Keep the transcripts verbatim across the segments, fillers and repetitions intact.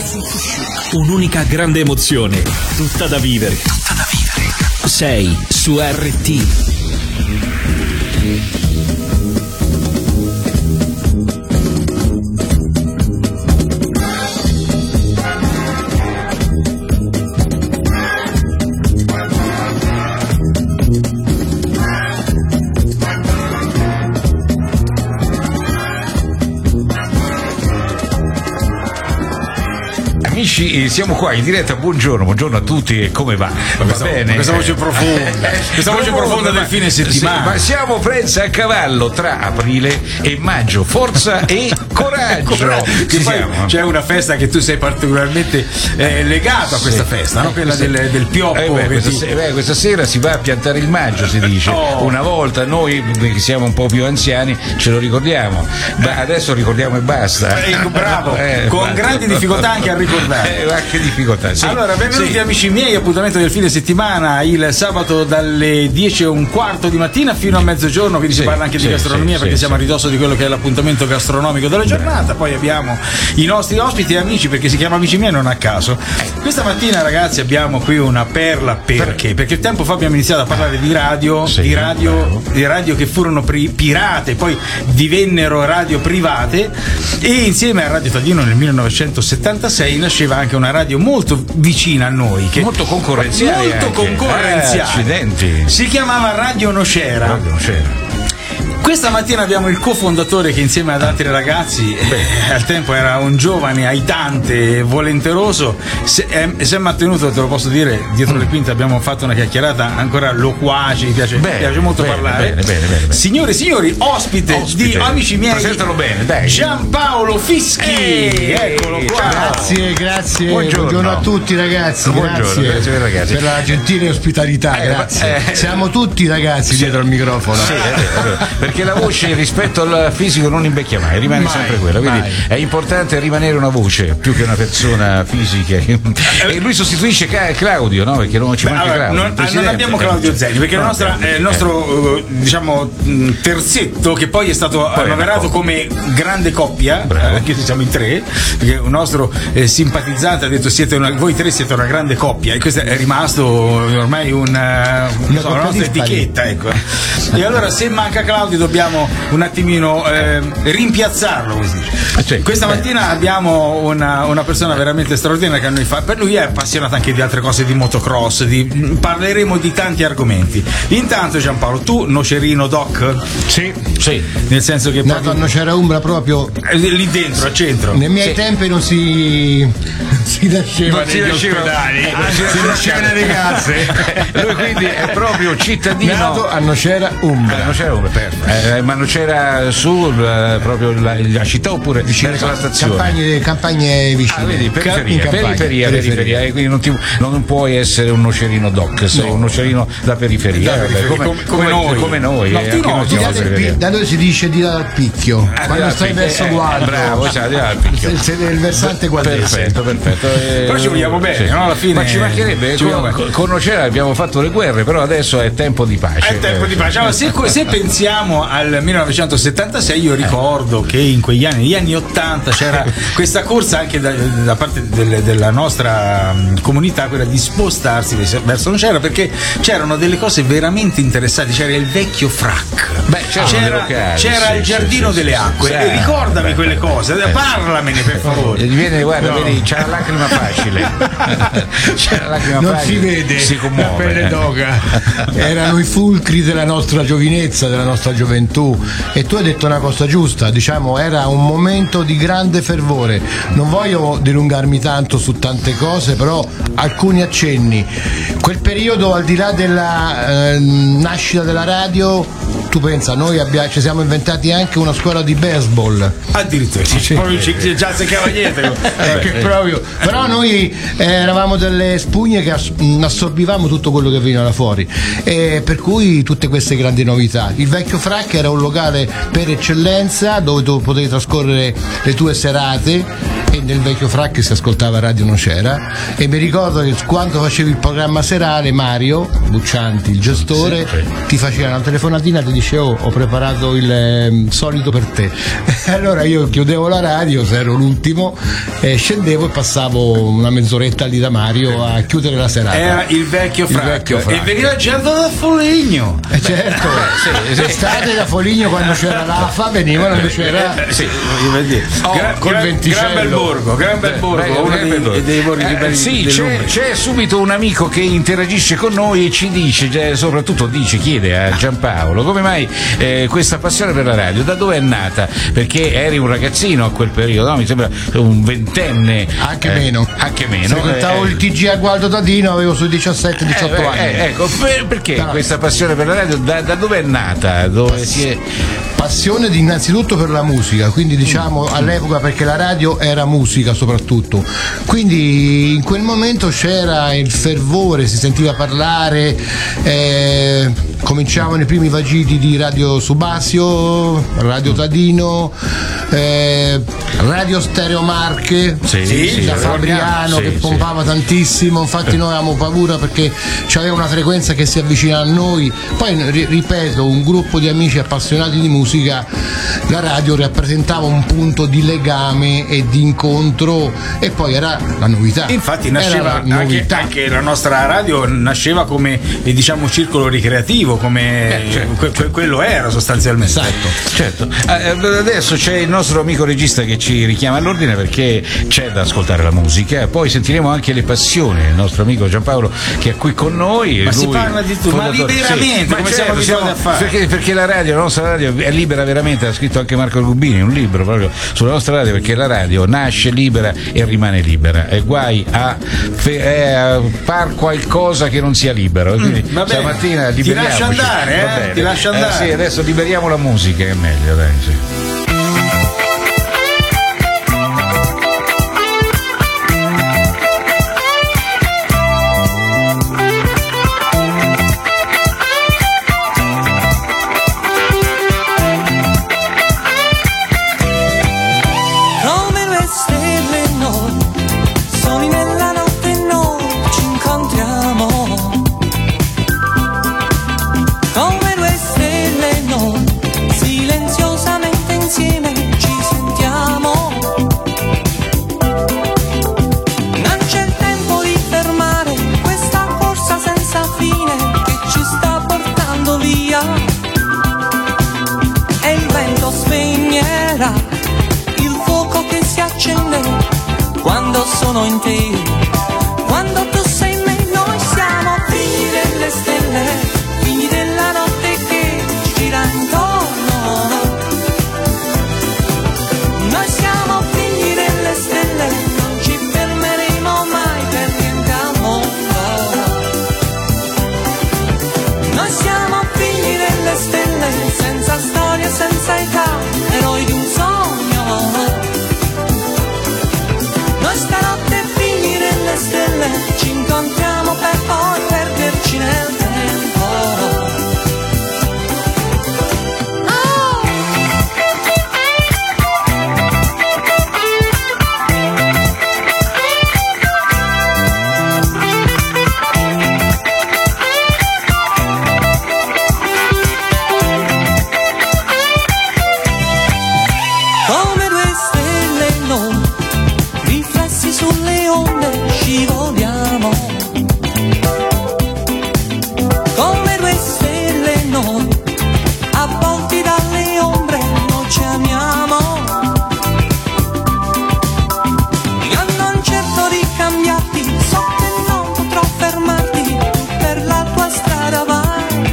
Un'unica grande emozione, tutta da vivere. Tutta da vivere. Sei su R T. Amici, siamo qua in diretta, buongiorno, buongiorno a tutti, e come va? Va questa, bene? Questa voce profonda, questa voce profonda del fine settimana. Sì, ma siamo presa a cavallo tra aprile e maggio, forza e coraggio. Che poi c'è una festa che tu sei particolarmente eh, legato a questa sì. festa, no? Quella del, del pioppo. Eh beh, questa, ti... se, beh, questa sera si va a piantare il maggio, si dice. Oh. Una volta noi che siamo un po' più anziani ce lo ricordiamo, ma adesso ricordiamo e basta. Eh, bravo, eh, con basta. grandi difficoltà anche a ricordare. Eh, anche difficoltà, sì. Allora, benvenuti sì. amici miei, appuntamento del fine settimana il sabato dalle dieci e un quarto di mattina fino a mezzogiorno, quindi sì, si parla anche sì, di gastronomia sì, perché sì, siamo sì. a ridosso di quello che è l'appuntamento gastronomico della giornata. Poi abbiamo i nostri ospiti e amici, perché si chiama Amici miei non a caso. Questa mattina, ragazzi, abbiamo qui una perla. Perché? Perché tempo fa abbiamo iniziato a parlare di radio, sì, di radio, di radio che furono pri- pirate, poi divennero radio private, e insieme a Radio Taglino nel millenovecentosettantasei nasceva anche una radio molto vicina a noi, che molto concorrenziale, molto anche. concorrenziale. Eh, accidenti. Si chiamava Radio Nocera. Radio Nocera. Questa mattina abbiamo il cofondatore che insieme ad altri ragazzi, eh, al tempo era un giovane aitante, volenteroso, si è, si è mantenuto, te lo posso dire, dietro le quinte. Abbiamo fatto una chiacchierata ancora loquace, mi piace, bene, piace molto bene, parlare. Bene, bene, bene, bene. Signore e signori, ospite, ospite di Amici miei, presentalo bene, dai. Giampaolo Fischi. Ehi, eccolo qua. Grazie, grazie. Buongiorno, buongiorno a tutti ragazzi. Buongiorno, grazie, grazie ragazzi. per la gentile ospitalità. Eh, grazie. eh, Siamo tutti ragazzi sì, dietro al microfono. Sì, è vero, è vero. Perché la voce rispetto al fisico non invecchia mai, rimane mai, sempre quella, quindi mai. È importante rimanere una voce più che una persona fisica. E lui sostituisce Claudio, no? Perché non ci Beh, manca allora, Claudio. Non, non abbiamo Claudio Zeni, perché no, il, nostra, eh, il nostro eh. diciamo terzetto, che poi è stato poi annoverato come grande coppia, eh, anche se siamo in tre, perché un nostro eh, simpatizzante ha detto siete una, voi tre siete una grande coppia, e questo è rimasto ormai una, una, so, una nostra etichetta, ecco. E allora se manca Claudio dobbiamo un attimino eh, rimpiazzarlo, così. Cioè, questa mattina eh. abbiamo una, una persona veramente straordinaria che a noi fa, per lui è appassionato anche di altre cose, di motocross, di, parleremo di tanti argomenti. Intanto Giampaolo, tu nocerino doc? Sì, sì. Nel senso che nato a Nocera Umbra, proprio lì dentro, al centro. Nei miei sì. tempi non si si nasceva negli ospedali, eh, si, si nasceva nelle case. Lui quindi è proprio cittadino nato a Nocera Umbra. A Nocera Umbra, perfetto. Eh, ma Nocera sul eh, proprio la, la città oppure vicino alla stazione? Campagne, campagne vicine. Ah, vedi, periferia, campagna, periferia, periferia, periferia. E quindi non, ti, non puoi essere un nocerino doc, sei no. un nocerino da periferia, da periferia. Come, come, come noi, come noi. No, eh, tu no, noi da, del, da dove si dice di là dal picchio, ah, quando stai verso eh, Gualdo, bravo, cioè, di là dal picchio. Se, se il versante gualdese. Perfetto, perfetto. Eh, però ci vogliamo bene, sì. no? Alla fine. Ma ci mancherebbe, ci con, con, con Nocera abbiamo fatto le guerre, però adesso è tempo di pace. È tempo di pace. Allora, se, se pensiamo al millenovecentosettantasei, io ricordo che in quegli anni, negli anni ottanta, c'era questa corsa anche da, da parte del, della nostra comunità, quella di spostarsi verso Nocera, perché c'erano delle cose veramente interessanti. C'era il vecchio frac, beh, c'era, locali, c'era sì, il giardino sì, delle acque. Sì, ricordami beh, quelle cose, eh, parlamene per favore. Gli viene, guarda, no. vedi, c'è la lacrima facile. C'è la lacrima non facile. si vede, si commuove. La pelle d'oca. Erano i fulcri della nostra giovinezza, della nostra gioventù. E tu hai detto una cosa giusta, diciamo, era un momento di grande fervore. Non voglio dilungarmi tanto su tante cose, però alcuni accenni. Quel periodo, al di là della eh, nascita della radio, tu pensa, noi abbiamo, ci siamo inventati anche una scuola di baseball. Addirittura, sì, sì. Proprio c'è già se cavaliere. eh, che proprio. Però noi eh, eravamo delle spugne che ass- assorbivamo tutto quello che veniva da fuori, e per cui tutte queste grandi novità. Il vecchio frac era un locale per eccellenza dove tu potevi trascorrere le tue serate, e nel vecchio frac si ascoltava Radio Nocera, e mi ricordo che quando facevi il programma serale Mario Buccianti, il gestore, sì, sì. ti faceva una telefonatina e ti diceva: oh, ho preparato il eh, solito creato per te. Allora io chiudevo la radio, se ero l'ultimo, eh, scendevo e passavo una mezz'oretta lì da Mario a chiudere la serata. Era il vecchio Franco e veniva già da Foligno. Eh certo, eh, sì, l'estate da Foligno quando c'era l'Afa venivano, invece era eh, sì, oh, Gra- col gran, venticello. Gran bel borgo, gran bel borgo, uno dei, dei borghi eh, belli sì, c'è, c'è subito un amico che interagisce con noi e ci dice, cioè, soprattutto dice, chiede a Giampaolo come mai eh, questa passione per la radio, da dove è nata? Perché eri un ragazzino a quel periodo, no? Mi sembra un ventenne, anche eh, meno, anche meno. Frequentavo eh, il T G a Gualdo Tadino, avevo sui diciassette diciotto eh, anni. Eh, ecco, per, perché no, questa passione per la radio? Da, da dove è nata? Dove si è... Passione di, innanzitutto per la musica, quindi diciamo all'epoca, perché la radio era musica soprattutto, quindi in quel momento c'era il fervore, si sentiva parlare, eh, cominciavano i primi vagiti di Radio Subasio, Radio Tadino, eh, Radio Stereo Marche, sì, sì, da Fabriano sì, che sì. pompava tantissimo, infatti noi avevamo paura perché c'aveva una frequenza che si avvicina a noi. Poi ripeto, un gruppo di amici appassionati di musica, la radio rappresentava un punto di legame e di incontro, e poi era la novità. Infatti nasceva la anche, anche la nostra radio nasceva come eh, diciamo circolo ricreativo, come eh, certo, que- que- quello era sostanzialmente. Esatto. Certo. Eh, adesso c'è il nostro amico regista che ci richiama all'ordine perché c'è da ascoltare la musica, poi sentiremo anche le passioni del nostro amico Giampaolo che è qui con noi. Ma lui, si parla di tutto, ma liberamente, sì, come ma siamo certo, abituati a fare. Perché, perché la radio, la nostra radio è libera veramente, ha scritto anche Marco Rubini un libro proprio sulla nostra radio, perché la radio nasce libera e rimane libera, e guai a, fe, a far qualcosa che non sia libero. Quindi mm, stamattina ti lascio andare, eh? Ti lascio andare. Eh, sì, adesso liberiamo la musica, è meglio, dai, sì. Quando sono in te, quando tu sei in me, noi siamo figli delle stelle, figli della notte che ci gira intorno. Noi siamo figli delle stelle, non ci fermeremo mai per niente al mondo. Noi siamo figli delle stelle, senza storia, senza età, eroi di un sogno. Noi stanotte figli delle stelle, ci incontriamo per poi perderci nel tempo. Oh! Come due stelle noi, riflessi sulle onde scivoliamo, come due stelle noi, avvolti dalle ombre noi ci amiamo. Io non cerco di cambiarti, so che non potrò fermarti, tu per la tua strada vai.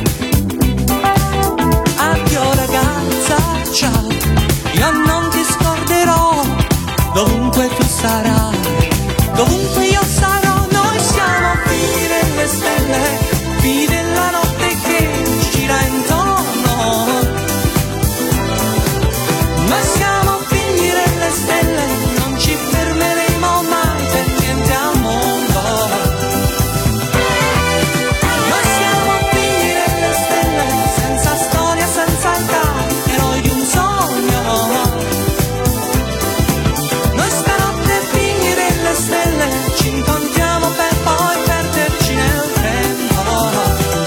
Addio ragazza, ciao, io non ti scorderò, dovunque tu sarai, dovunque io sarò. Noi siamo figli delle stelle, figli della notte che ci gira intorno. Noi siamo figli delle stelle, non ci fermeremo mai per niente al mondo. Noi siamo figli delle stelle, senza storia, senza età, eroi di un sogno. Noi stanotte figli delle stelle, ci incontriamo per poi perderci nel tempo.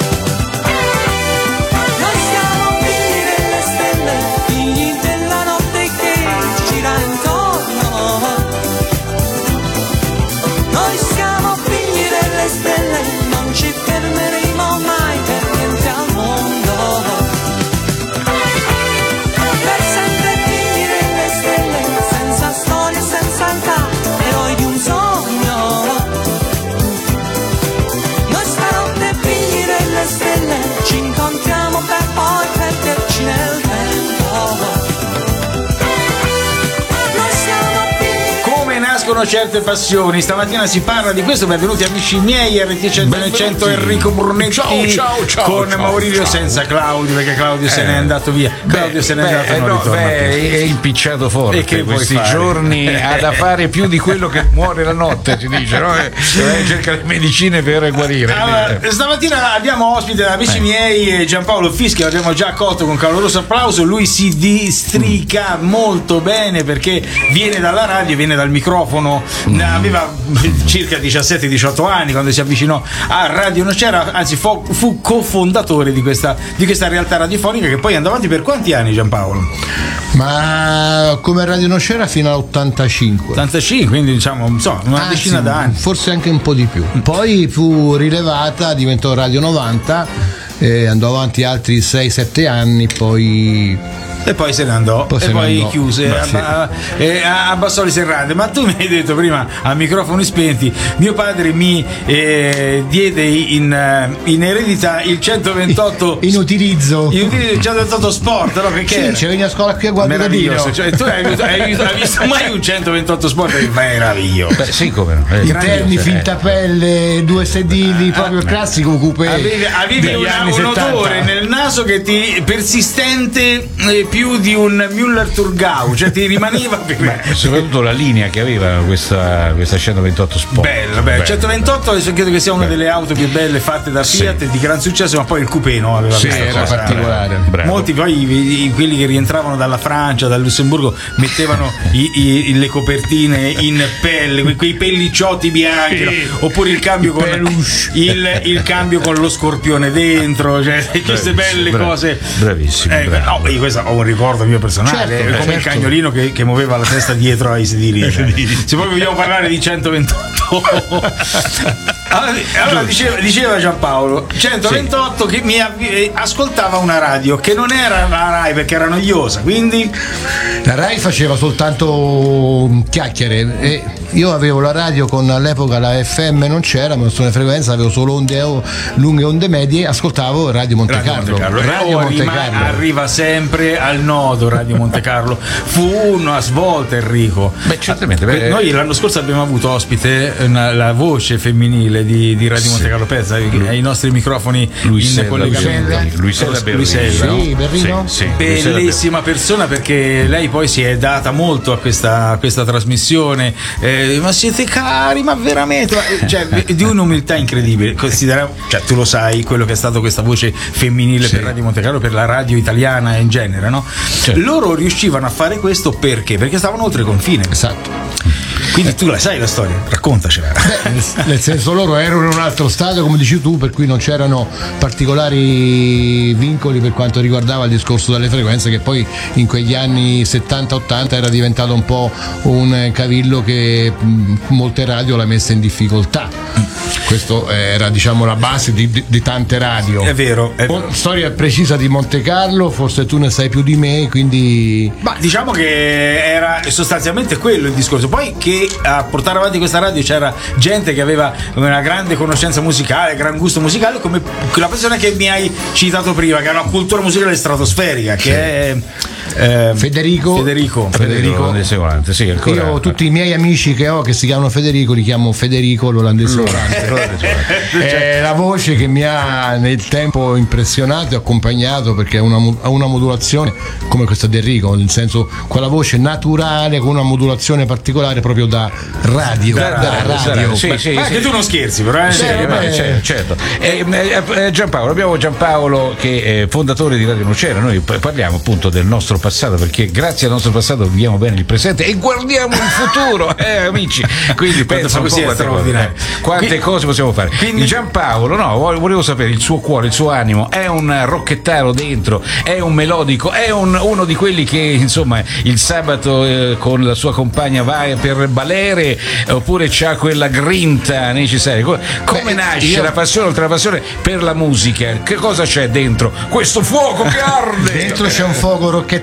sono certe passioni. Stamattina si parla di questo. Benvenuti amici miei, R T centonovecento, Enrico Brunetti. Ciao, ciao, ciao, con ciao, Maurizio, ciao. senza Claudio, perché Claudio eh. se n'è andato via. Claudio beh, se n'è beh, andato, eh, non no, ritorna beh, più. è impicciato forte E che questi vuoi fare? giorni ha da fare più di quello che muore la notte, si dice, no? Eh, cerca le medicine per guarire. Allora, stamattina abbiamo ospite amici eh. miei Giampaolo Fischi, l'abbiamo già accolto con caloroso applauso. Lui si districa mm. molto bene perché viene dalla radio, viene dal microfono. Mm. Aveva circa diciassette diciotto anni quando si avvicinò a Radio Nocera, anzi fu, fu cofondatore di questa, di questa realtà radiofonica che poi andava avanti per quanti anni, Giampaolo? Ma come Radio Nocera fino all'ottantacinque. ottantacinque, quindi diciamo insomma, una ah, decina sì, d'anni. Forse anche un po' di più. Poi fu rilevata, diventò Radio novanta, eh, andò avanti altri sei sette anni, poi... E poi se ne andò, poi e poi andò. chiuse, Beh, abba, sì. eh, abbassò le serrande. Ma tu mi hai detto prima a microfoni spenti, mio padre mi eh, diede in, in eredità il centoventotto in utilizzo, in utilizzo il centoventotto Sport, no? Perché sì, ci veniva a scuola qui a Guadalino. Cioè, tu hai, hai, hai visto mai un centoventotto Sport? Che meraviglioso. Beh, sì, come no. Eh, interni, fintapelle, due sedili, proprio il classico coupé. Avevi, avevi una, un odore nel naso che ti persistente eh, più di un Müller Thurgau, cioè ti rimaneva per... Beh, soprattutto la linea che aveva questa, questa centoventotto Sport. Bella, bella. centoventotto credo che sia una delle auto più belle fatte da Fiat, sì. di gran successo, ma poi il coupé no? Aveva sì, era cosa particolare. Bravo. Molti poi i, i, quelli che rientravano dalla Francia, dal Lussemburgo, mettevano i, i, le copertine in pelle, que, quei pellicciotti bianchi, sì. no? Oppure il cambio con il, il cambio con lo scorpione dentro, cioè queste belle Bravo. cose. Bravissimo. Eh, bravo. no, io questo ho un ricordo mio personale, certo, come certo. il cagnolino che, che muoveva la testa dietro ai sedili. Cioè. Se poi vogliamo parlare di centoventotto. Allora diceva, diceva Giampaolo centoventotto sì. che mi avvi- ascoltava una radio che non era la Rai perché era noiosa, quindi la Rai faceva soltanto chiacchiere e io avevo la radio con all'epoca la F M non c'era, ma sulle frequenze avevo solo onde lunghe, onde medie, ascoltavo Radio Monte Radio Carlo. Monte Carlo. Radio oh, Monte rima- Carlo. arriva sempre al nodo Radio Monte Carlo. Fu una svolta, Enrico. Beh, certamente. Beh, noi l'anno scorso abbiamo avuto ospite una, la voce femminile di, di Radio sì. Monte Carlo Pezza ai nostri microfoni Luisella, in collegamento. Luisella Berrino. Luisella, sì, Berrino? Sì, sì, bellissima persona perché lei poi si è data molto a questa, a questa trasmissione. Eh, ma siete cari, ma veramente, ma, cioè, di un'umiltà incredibile. Considera, cioè, tu lo sai quello che è stato questa voce femminile sì. per Radio Monte Carlo, per la radio italiana in genere, no? Certo. Loro riuscivano a fare questo perché? Perché stavano oltre confine. Esatto. Quindi tu la sai la storia, raccontacela. Beh, nel senso loro erano in un altro stato, come dici tu, per cui non c'erano particolari vincoli per quanto riguardava il discorso delle frequenze, che poi in quegli anni settanta ottanta era diventato un po' un cavillo che molte radio l'ha messa in difficoltà. Questo era, diciamo, la base di, di, di tante radio. È vero, è vero. Storia precisa di Monte Carlo, forse tu ne sai più di me, quindi... Ma diciamo che era sostanzialmente quello il discorso. Poi che a portare avanti questa radio c'era gente che aveva una grande conoscenza musicale, gran gusto musicale, come la persona che mi hai citato prima, che ha una cultura musicale stratosferica, che sì. è... Eh, Federico Federico Federico l'olandese volante, sì, ancora. Io tutti i miei amici che ho che si chiamano Federico li chiamo Federico l'olandese volante. È la voce che mi ha nel tempo impressionato e accompagnato, perché ha una, ha una modulazione come questa di Enrico, nel senso quella voce naturale con una modulazione particolare proprio da radio, da, da radio, radio. Sì, sì, ma sì. Che tu non scherzi però eh? Sì, eh, beh, certo, certo. Eh, eh, Giampaolo, abbiamo Giampaolo che è fondatore di Radio Nocera. Noi parliamo appunto del nostro passato, perché grazie al nostro passato viviamo bene il presente e guardiamo il futuro, eh, amici. Quindi pensa un po' quante cose, eh. quante quindi, cose possiamo fare. Quindi Giampaolo, no, volevo sapere il suo cuore, il suo animo. È un rockettaro dentro, è un melodico, è un, uno di quelli che insomma il sabato eh, con la sua compagna va per balere, oppure c'ha quella grinta necessaria. Come, come Beh, nasce io... la passione, oltre la passione per la musica? Che cosa c'è dentro questo fuoco che arde? Dentro c'è un fuoco rockettaro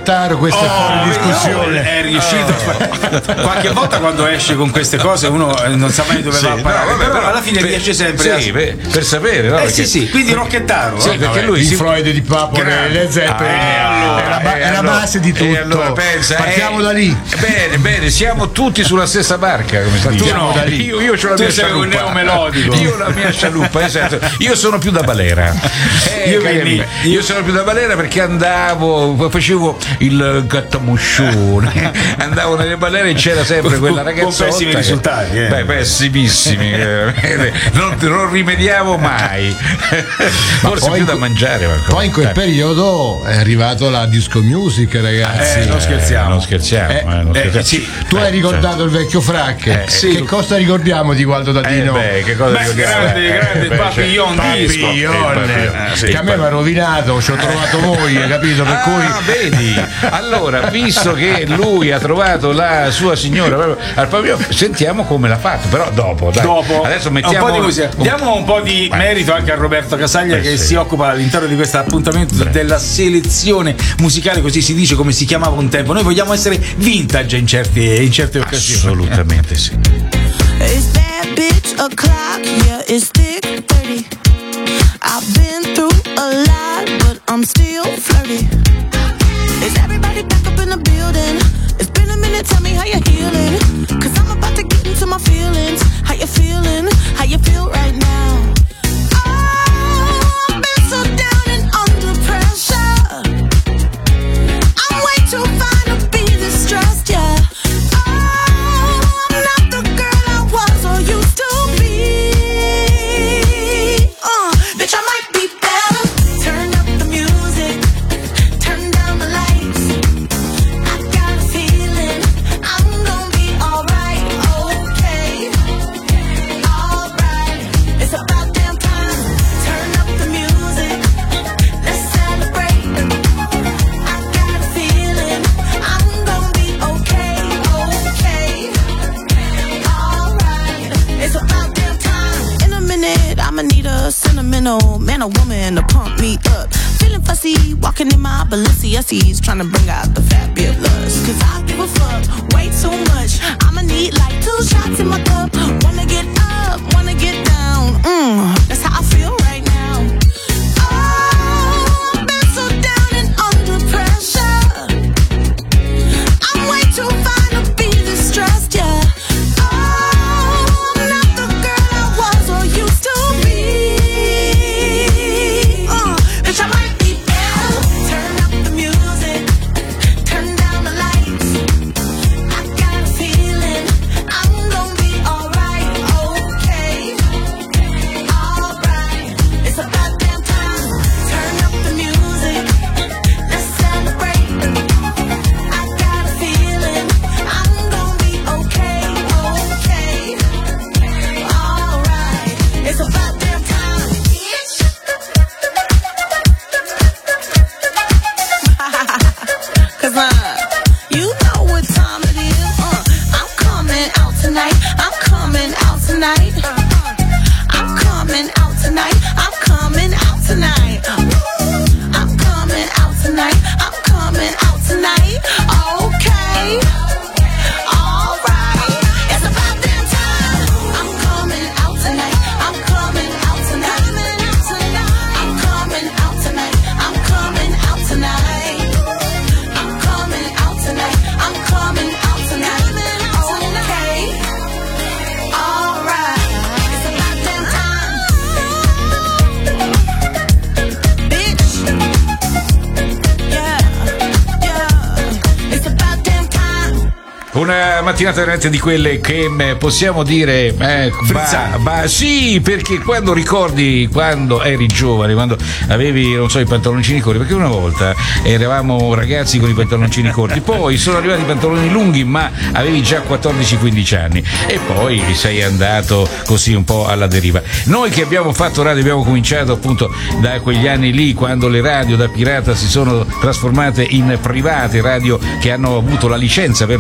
Rocchettaro, questa è Oh, fuori discussione. È riuscito. Oh. Qualche volta quando esce con queste cose uno non sa mai dove Sì, va a parare, no, vabbè, però, però alla fine per- riesce sempre sì, a... per, per sapere, no? Eh Perché- sì, sì, quindi Rocchettaro. Sì, eh? perché lui Pink si Floyd di Papo, Grande. le Zeppelin, Ah, allora, è la, ba- eh, è la allora, base di tutto. e allora pensa, partiamo eh, da lì. Bene, bene, siamo tutti sulla stessa barca, come si dice. no, da lì. Io, io ho la tu mia sei un scialuppa. neomelodico. Io ho la mia scialuppa, esatto. Io sono più da balera. Eh, Io cari quindi- amici, io sono più da balera perché andavo, facevo il gattamoscione, andavo nelle balere e c'era sempre quella Con- con ragazzotta. pessimi che- risultati, eh. Beh, pessimissimi. eh, non, non rimediavo mai. Forse poi più da in que- mangiare. qualcosa. Poi in quel Eh. periodo è arrivato la disco music, ragazzi. Eh, non scherziamo. Non scherziamo, Eh, eh, non eh, scherziamo. sì. Tu hai Eh, ricordato il vecchio Fracche. Eh, sì. Che cosa ricordiamo di Gualdo Eh, Dadino? beh, che cosa Beh, ricordiamo? grande, Eh, grande beh, Papillon cioè, disco. Papillon, Eh, eh, sì, che a me mi ha rovinato, ci ho trovato moglie, capito? Per Ah, cui vedi, allora, visto che lui ha trovato la sua signora proprio al pavillon, sentiamo come l'ha fatto, però dopo, dai. Dopo Adesso mettiamo un po' di musica. un- Diamo un po' di Vai. merito anche a Roberto Casaglia Eh, che sì. si occupa all'interno di questo appuntamento della selezione musicale, così si dice, come si chiamava un tempo. Noi vogliamo essere vintage in certe, in certe occasioni. Assolutamente sì. Is that bitch o'clock? Yeah, it's thick thirty. I've been through a lot, but I'm still flirty. Is everybody back up in the building? It's been a minute, tell me how you're healing. Cause I'm about to get into my feelings. How you feeling? How you feel right now? Oh, I've been so down and under pressure. I'm way too fine to be distressed, yeah. Oh, I'm not the girl I was or used to be. Uh, bitch, I might be better. Turn up the music, turn down the lights. I got a feeling I'm gonna be alright, okay, alright. It's about damn time. Turn up the music, let's celebrate. I got a feeling I'm gonna be okay, okay, alright. It's about damn time. In a minute, I'ma need a sentimental man or woman to pump me up. Feeling fussy, walking in my Balenciennes, trying to bring out the fabulous. Cause I give a fuck way too much. I'ma need like two shots in my cup. Wanna get up, wanna get down. Mm, that's how I feel right now. Oh, I've been so down and under pressure. I'm way too fine to be distressed, yeah. Oh, I'm not the girl I was or used to be. Uh, bitch, I might be better. Turn up the music, turn down the lights. I got a feeling I'm gonna be alright, okay, alright. It's about damn time. Turn up the music, let's celebrate. I got a feeling I'm gonna be okay, okay, alright. It's about damn time. Cause uh, you know what time it is. Uh, I'm coming out tonight. I'm coming out tonight. I'm coming out tonight. I'm coming out tonight. I'm coming out tonight. I'm coming out tonight. Okay. Alright. It's about damn time. I'm coming out tonight. I'm coming out tonight. I'm coming out tonight. I'm coming out tonight. I'm coming out tonight. I'm coming out tonight. Okay. Alright. It's about damn time. Bitch. Yeah. Yeah. It's about damn time. Una mattinata veramente di quelle che mh, possiamo dire eh, ba, ba, sì, perché quando ricordi quando eri giovane, quando avevi, non so, i pantaloncini corti, perché una volta eravamo ragazzi con i pantaloncini corti, poi sono arrivati i pantaloni lunghi, ma avevi già quattordici quindici anni e poi sei andato così un po' alla deriva. Noi che abbiamo fatto radio abbiamo cominciato appunto da quegli anni lì, quando le radio da pirata si sono trasformate in private radio che hanno avuto la licenza per trasmettere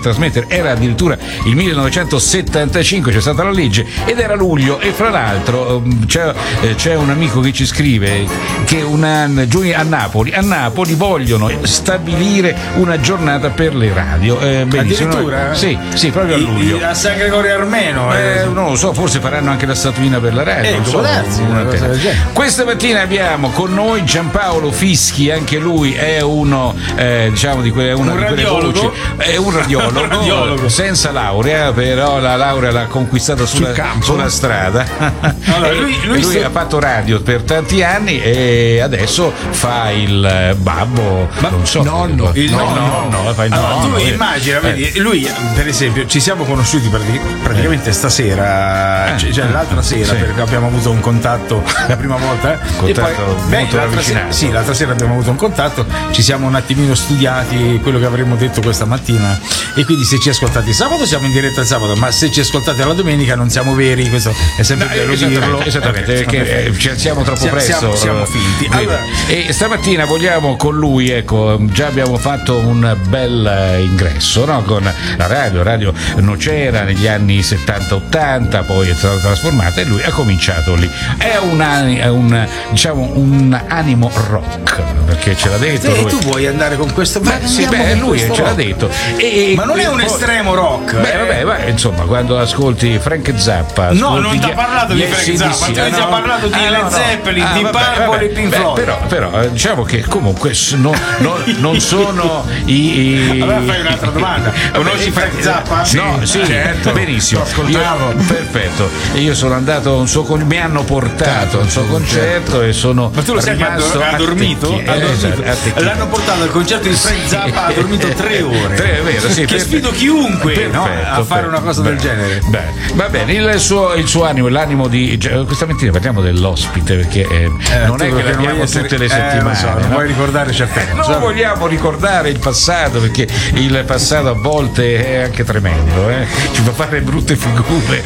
era addirittura il millenovecentosettantacinque, c'è stata la legge ed era luglio, e fra l'altro c'è, c'è un amico che ci scrive che una, giù a Napoli a Napoli vogliono stabilire una giornata per le radio, eh, benissimo. Addirittura? Sì, sì, proprio a luglio. A San Gregorio Armeno, eh, non lo so, forse faranno anche la statuina per la radio, eh, non so, darsi, una cosa del genere. Questa mattina abbiamo con noi Giampaolo Fischi, anche lui è uno eh, diciamo di quelle, una un di quelle radiologo. voci, è un radiologo, un radiologo senza laurea, però la laurea l'ha conquistata sulla, sulla strada. Allora, lui, lui, lui se... ha fatto radio per tanti anni e adesso fa il babbo, ma non so, nonno, il no, nonno, no, no, fa il allora, nonno. tu immagina, vedi, eh. lui per esempio ci siamo conosciuti praticamente stasera, eh. cioè l'altra sera, sì. perché abbiamo avuto un contatto la prima volta, contatto e poi beh, molto l'altra sera, sì, l'altra sera abbiamo avuto un contatto, ci siamo un attimino studiati quello che avremmo detto questa mattina, e quindi se ci ascoltate sabato siamo in diretta il sabato, ma se ci ascoltate la domenica non siamo veri, questo è sempre no, bello esattamente, dirlo, esattamente, perché eh, ci siamo troppo siamo, presto, siamo, siamo finti. Allora, e stamattina vogliamo con lui, ecco, già abbiamo fatto un bel ingresso, no? Con la radio, radio Nocera negli anni settanta ottanta, poi è stata trasformata e lui ha cominciato lì. È un, è un diciamo un animo rock, perché ce l'ha detto. E lui. tu vuoi andare con questo? Beh, sì, beh, lui ce l'ha detto. E, ma non è un poi, estremo rock. Beh, eh? vabbè, beh, insomma, quando ascolti Frank Zappa. No, non ti ha parlato di Frank Zappa, ti ha parlato di Led Zeppelin, di Purple e Pink Floyd. Però, però diciamo che comunque no, no, non sono i. i... Allora fai un'altra domanda. Conosci Frank Zappa? Sì, no, sì, certo. Benissimo. Ascoltavo. Io, perfetto. Io sono andato a un suo con... mi hanno portato a un suo concerto e sono. Ma tu lo sai che ha dormito? Ha dormito. L'hanno portato al concerto di Frank Zappa, ha dormito tre ore. Tre, è vero, sì. Che sfido chiunque perfetto, no? a fare una cosa beh, del genere. Beh, va bene, il suo, il suo animo, l'animo di. Questa mattina parliamo dell'ospite perché eh, eh, non è che l'abbiamo essere, tutte le settimane. Eh, so, non no? vuoi ricordare certe cose. Non vogliamo ricordare il passato perché il passato a volte è anche tremendo, eh? Ci fa fare brutte figure.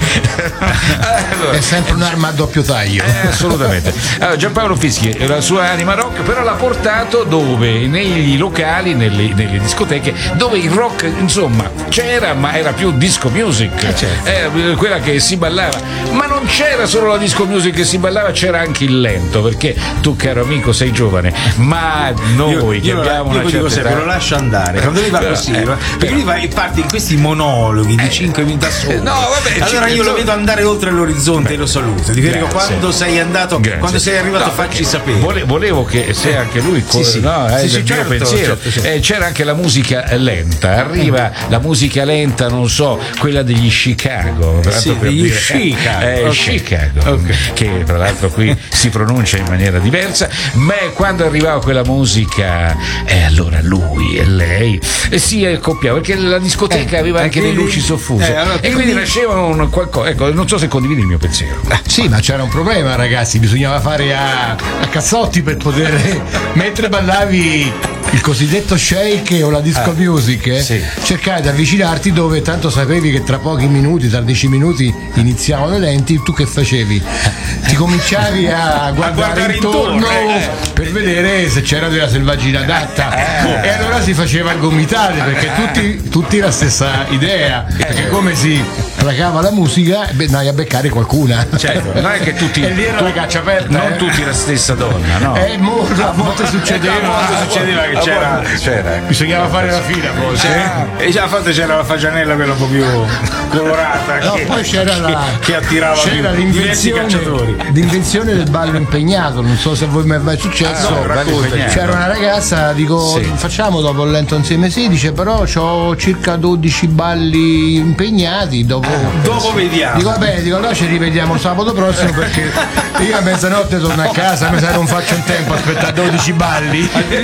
Allora, è sempre un'arma a doppio taglio. Eh, assolutamente. Allora, Giampaolo Fischi, la sua anima rock, però l'ha portato dove? Negli locali, nelle, nelle discoteche, dove il rock insomma c'era, ma era più disco music, eh, certo. Era quella che si ballava, ma non c'era solo la disco music che si ballava, c'era anche il lento, perché tu caro amico sei giovane, ma noi io, che io abbiamo io una certa sempre, età, lo lascio andare quando lui va così, eh, perché però, lui va e parte in questi monologhi di cinque minuti da solo. No, vabbè, allora io lo vedo andare oltre l'orizzonte. Beh, e lo saluto. Ti dico quando sei andato, grazie. Quando sei arrivato, no, facci sapere. Vole, volevo che se anche lui sì, sì. no, sì, eh, sì, il certo, mio pensiero certo, certo. Eh, c'era anche la musica lenta, arriva la musica lenta, non so, quella degli Chicago, sì, degli dire, Chicago, eh, okay. Chicago okay. Che tra l'altro qui si pronuncia in maniera diversa, ma quando arrivava quella musica e eh, allora lui e lei e si accoppiava perché la discoteca eh, aveva anche le luci soffuse eh, allora, e quindi nascevano un qualcosa, ecco, non so se condividi il mio pensiero. Sì, ma c'era un problema, ragazzi, bisognava fare a, a cazzotti per poter mentre ballavi il cosiddetto shake o la disco ah, music, eh, sì. cercare di avvicinarti dove tanto sapevi che tra pochi minuti, tra dieci minuti iniziavano le lenti. Tu che facevi? Ti cominciavi a guardare, a guardare intorno, intorno eh. per vedere se c'era della selvaggina adatta eh. e allora si faceva gomitare perché tutti, tutti la stessa idea, perché come si placava la musica beh, andavi a beccare qualcuna, certo, non è che tutti e lì era la caccia aperta, non eh. tutti la stessa donna, no? Eh, molto, a volte succedeva, a volte succedeva che c'era, c'era bisognava fare la fila poi, c'era, eh. e già a volte c'era la fagianella quella un po' più colorata, no, che, poi c'era la che, che attirava c'era più, diversi cacciatori. L'invenzione del ballo impegnato, non so se a voi mi è mai successo. Ah, no, c'era una ragazza, dico sì. facciamo dopo il lento insieme, sì, dice però c'ho circa dodici balli impegnati, dopo, ah, dopo vediamo. Dico vabbè, dico allora ci rivediamo sabato prossimo perché io a mezzanotte torno a casa, mi sa non faccio in tempo a aspettare dodici balli.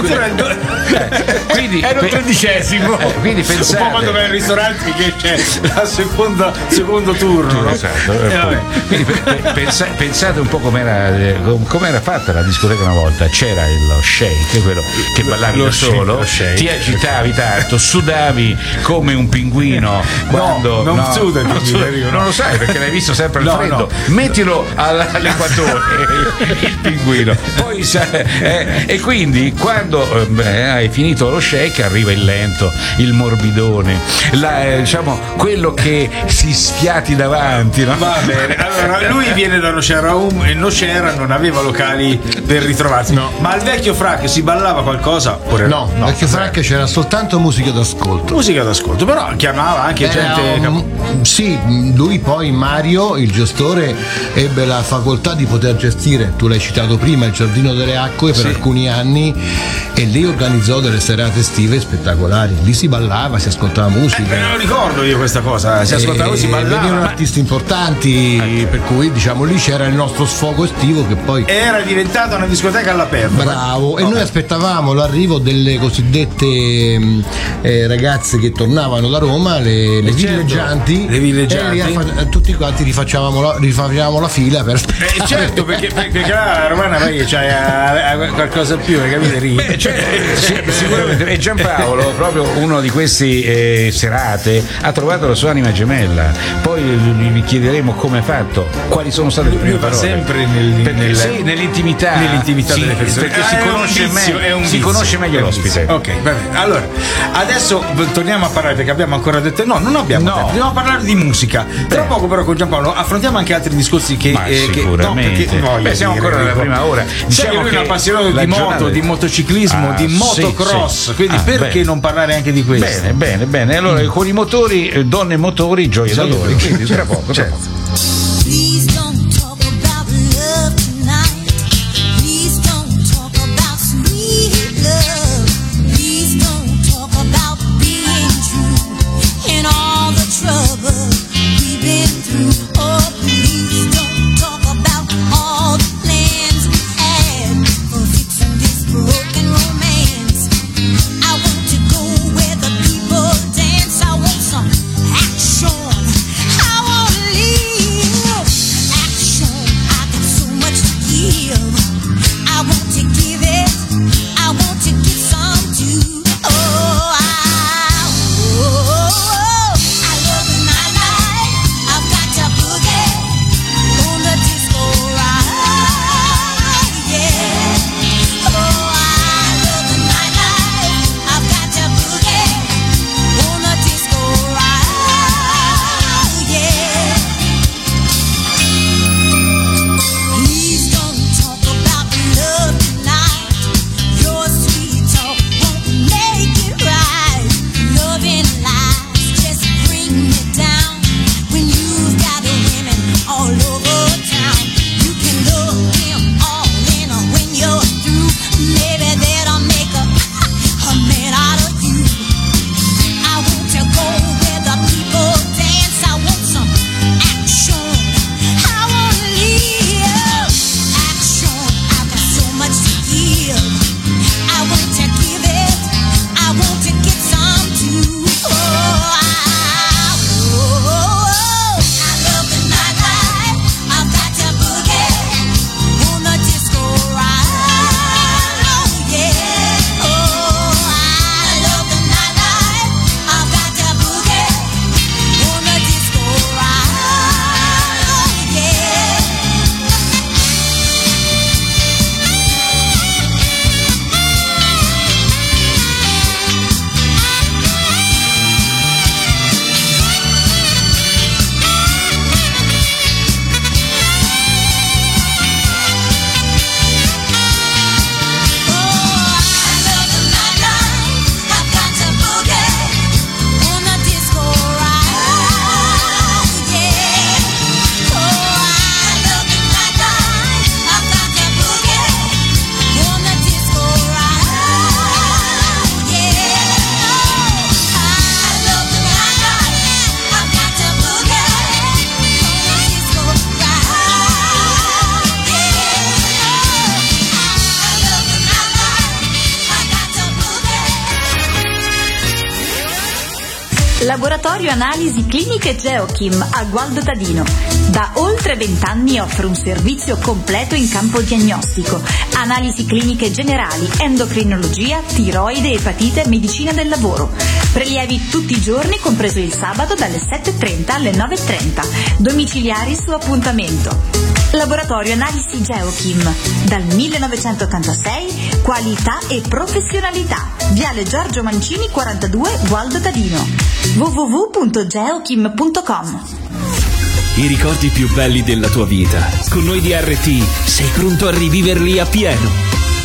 Quindi era il tredicesimo. Eh, quindi pensate, un po' quando vai al ristorante che c'è la seconda secondo turno, no? Esatto, eh, quindi pensa, pensate un po' com'era, com'era fatta la discoteca una volta. C'era il shake, quello che ballavi da solo, shake, ti agitavi tanto, sudavi come un pinguino quando no, non no, suda il pinguino, non, non lo sai perché l'hai visto sempre al no, freddo, no. mettilo all'equatore il pinguino poi eh, e quindi quando eh, hai finito lo shake, arriva il lento, il morbidone, la, eh, diciamo quello che si sfiati davanti, no? Va bene, allora lui viene da Nocera Um e Nocera non aveva locali per ritrovarsi. No. Ma al vecchio Frac si ballava qualcosa? Oppure No, no? vecchio Frac c'era soltanto musica d'ascolto. Musica d'ascolto, però chiamava anche Era gente. un- sì, lui poi Mario, il gestore, ebbe la facoltà di poter gestire, tu l'hai citato prima, il Giardino delle Acque per Sì. alcuni anni, e lì organizzò delle serate estive spettacolari. Lì si ballava, si ascoltava musica. Me lo ricordo io questa cosa, si ascoltava, E si ballava. venivano ma artisti importanti, per cui diciamo lì c'era il nostro sfogo estivo che poi Era diventata una discoteca all'aperto. bravo, e noi aspettavamo l'arrivo delle cosiddette mh, eh, ragazze che tornavano da Roma, le, le Eh, certo, villeggianti, le villeggianti. e lì affa- tutti quanti rifacciavamo la, rifacevamo la fila per Eh, certo, perché, perché la romana poi c'hai a, a qualcosa in più, hai capito? Ri- Beh, cioè, sì, sicuramente. E Giampaolo, proprio uno di questi eh, serate, ha trovato la sua anima gemella. Poi gli gli chiederemo come ha fatto, quali sono state le prime Lui va parole. sempre nel- Per- nel- sì, nell'intimità, nell'intimità sì, delle persone. perché Ah, si è un conosce, vizio, me- è un si vizio, conosce meglio è un l'ospite. vizio. Ok, va bene. Allora, adesso torniamo a parlare perché abbiamo ancora detto no, non abbiamo No. tempo. Andiamo a parlare di musica. Tra poco però con Giampaolo affrontiamo anche altri discorsi che, Ma eh, che sicuramente. no, perché voglio Beh, siamo dire, ancora nella Enrico, prima ora. sai Diciamo che lui è che un appassionato la di moto, giornata- di motociclismo, Ah, di sì, motocross, sì. quindi Ah, perché bene. non parlare anche di questo? Bene, bene, bene. Allora, con i motori, eh, donne e motori, gioia d'amore. Quindi tra poco, tra poco. Please don't talk about love tonight. Please don't talk about sweet love. Please don't talk about being true in all the trouble we've been through. Oh, please don't talk about all the plans we had for fixing this broken romance. I want to go where the people dance. I want some action. I want to leave. Laboratorio Analisi Cliniche Geochim a Gualdo Tadino. Da oltre vent'anni offre un servizio completo in campo diagnostico, analisi cliniche generali, endocrinologia, tiroide, epatite, medicina del lavoro. Prelievi tutti i giorni, compreso il sabato dalle sette e trenta alle nove e trenta. Domiciliari su appuntamento. Laboratorio Analisi Geochim. Dal millenovecentottantasei, qualità e professionalità. Viale Giorgio Mancini quarantadue, Gualdo Tadino. w w w punto geochim punto com. I ricordi più belli della tua vita. Con noi di R T sei pronto a riviverli a pieno.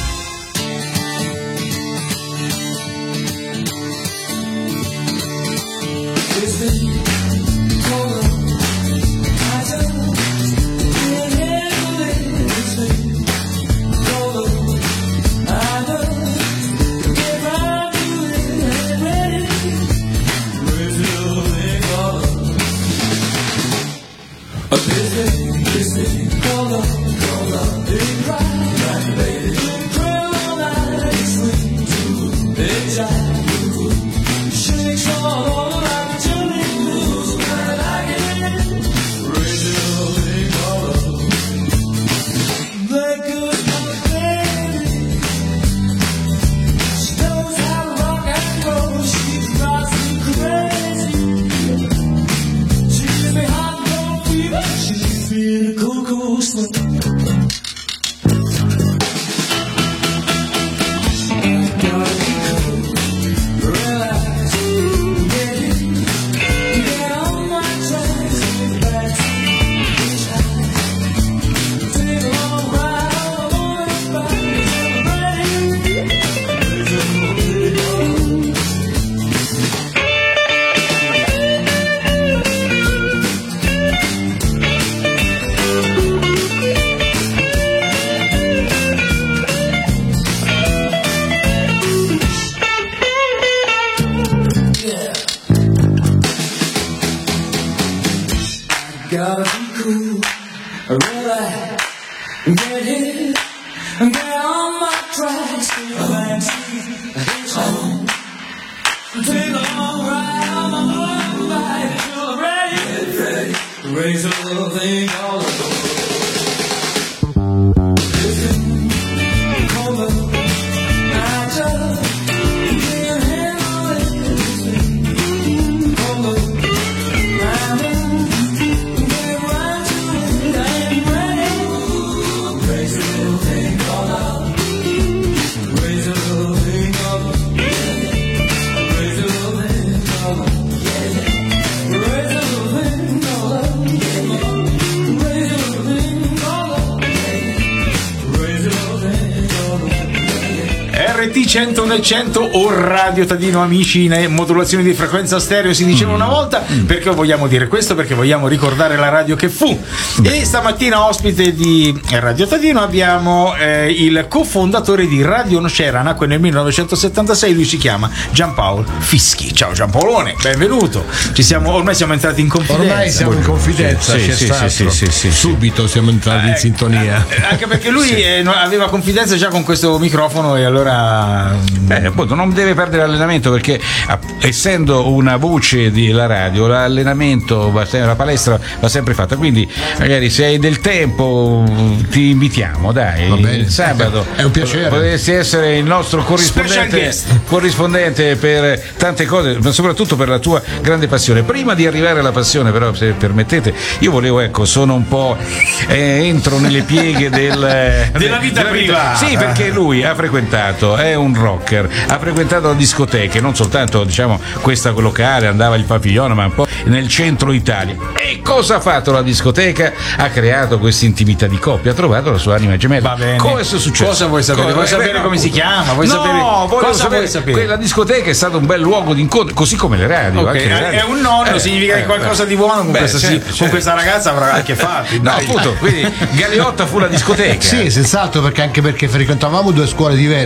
cento nel cento o Radio Tadino, amici, in modulazione di frequenza stereo si diceva una volta. Perché vogliamo dire questo? Perché vogliamo ricordare la radio che fu. E stamattina ospite di Radio Tadino abbiamo eh, il cofondatore di Radio Nocera, nacque nel millenovecentosettantasei, lui si chiama Giampaolo Fischi. Ciao Giampaolone, benvenuto. Ci siamo, ormai siamo entrati in confidenza. Ormai siamo in confidenza, sì, c'è sì, stato. sì, sì, sì, subito siamo entrati in Eh, sintonia. eh, anche perché lui Sì. eh, no- aveva confidenza già con questo microfono e allora Eh, appunto, non deve perdere l'allenamento perché a- essendo una voce della radio, l'allenamento va se- la palestra va sempre fatta, quindi magari se hai del tempo ti invitiamo, dai, Va bene. il sabato È un piacere. potresti essere il nostro Special corrispondente, guest. corrispondente per tante cose, ma soprattutto per la tua grande passione. Prima di arrivare alla passione, però, se permettete, io volevo, ecco, sono un po' eh, entro nelle pieghe del, Della vita privata. Sì, perché lui ha frequentato, è un rocker, ha frequentato le discoteche, non soltanto, diciamo, questa locale, andava il Pavillon, ma un po' nel centro Italia. E cosa ha fatto la discoteca? Ha creato questa intimità di coppia, ha trovato la sua anima gemella. Va bene. Cosa è successo? Cosa vuoi sapere? Cosa- Vuoi sapere eh, come appunto. si chiama? Vuoi no, sapere- volevo cosa sapere, vuoi sapere? Quella discoteca è stato un bel luogo di incontro, così come le radio. Ok, anche le radio. è un nonno, Eh, significa che eh, qualcosa eh. di buono con, Beh, questa, certo, sì, certo. con questa ragazza avrà anche fatto. No, Dai. appunto, quindi Galeotta fu la discoteca. Sì, senz'altro, perché anche perché frequentavamo due scuole diverse. Lei